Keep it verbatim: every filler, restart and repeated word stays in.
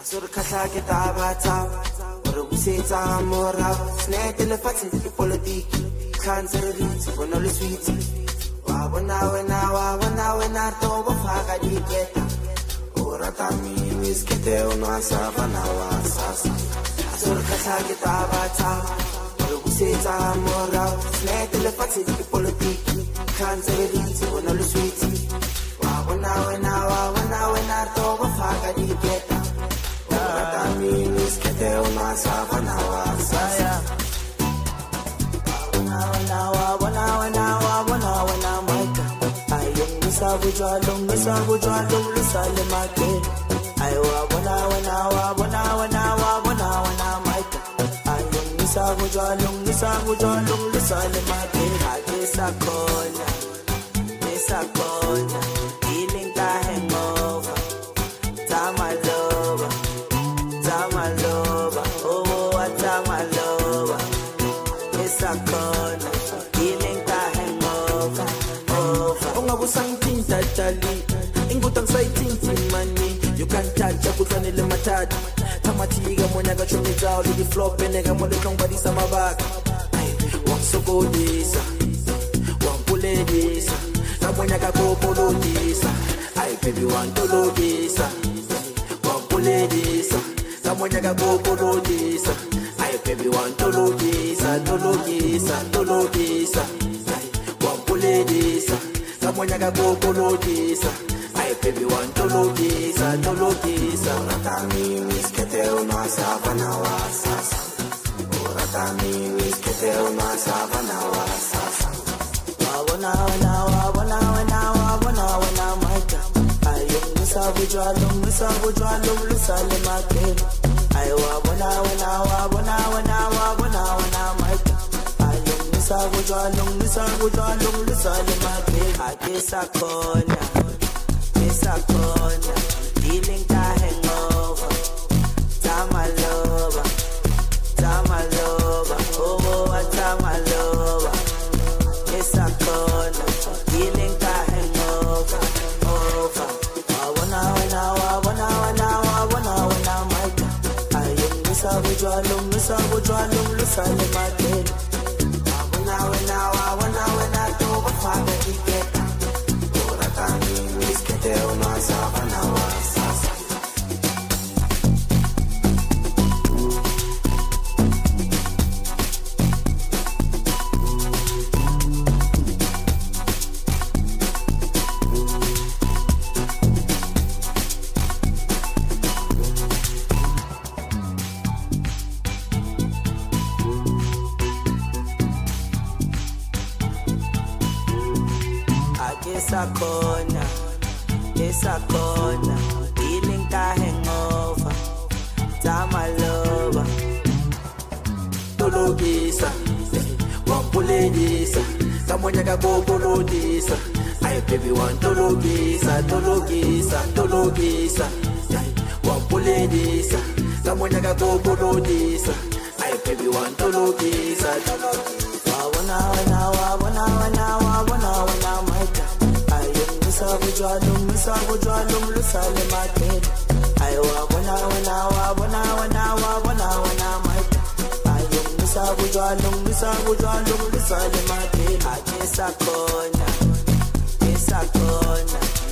Surkasa kita bata, Rubusetsa mora, Snake elephant in politics, cancer reach, when all is sweet. Wabana, when I when I when I told of Hagadiketa, Uratami, Miss Kete, no Savana was. Surkasa kita bata, Rubusetsa mora, Snake elephant in politics, cancer reach, when all is sweet. Wabana, when I when I when I told of Hagadiketa. Miss Kete una savana wasaya. Wana wana wana wana wana wana maika. Ayong misa bujalo misa bujalo lusale make. Aywa wana wana wana wana wana wana maika. Ayong misa bujalo misa bujalo lusale make. Agesa konya, misa konya. Feeling ka hangover, tama loba. My lover, oh, what my lover. It's a corner, feeling the hangover, over. Unga busang tinta tali, ingutang say tinti money. You can't touch a putani limatad. Tamatiga monaga chumita, lady flop, and a molekong body sama back. One so go this, one pull this. Namonaga go polo this. I baby one to lo this, one pull this. Someone yaga go polo this. I baby want to lo this, to lo this, to lo this. One pull this. Someone yaga go polo this. I baby want to lo this, to lo this. Uratami Miss Kete una savana wasas. Uratami Miss Kete una savana wasas. Wana wana wana wana wana wana maika. Ayong misa bujalo misa bujalo lusale make. Aywa wana wana wana wana wana wana maika. Ayong misa bujalo misa bujalo lusale make. Agesa konya, agesa konya. Feeling ka hangover, tama loba, tama loba. Oh, tama loba. Agesa konya, feeling ka hangover, over. Wana wana wana wana wana wana maika. Ayong misa bujalo misa bujalo lusale make. Wana wana wana wana to bafaga diketa. Uratami Miss Kete una savana wasas. Esa corner, esa corner, feeling ka hangover, tama loba. Tolo gisa, one pule gisa, someone yaga go polo gisa. I baby want tolo gisa, tolo gisa, tolo gisa. One pule gisa, someone yaga go polo gisa. I baby want tolo gisa, tolo gisa. Wana wana wana wana wana wana maika. Misa bujalo, misa bujalo, lusale make. Aywa wana wana wana wana wana wana maika. Ayong misa bujalo, misa bujalo, lusale make. Agesa konya, agesa konya.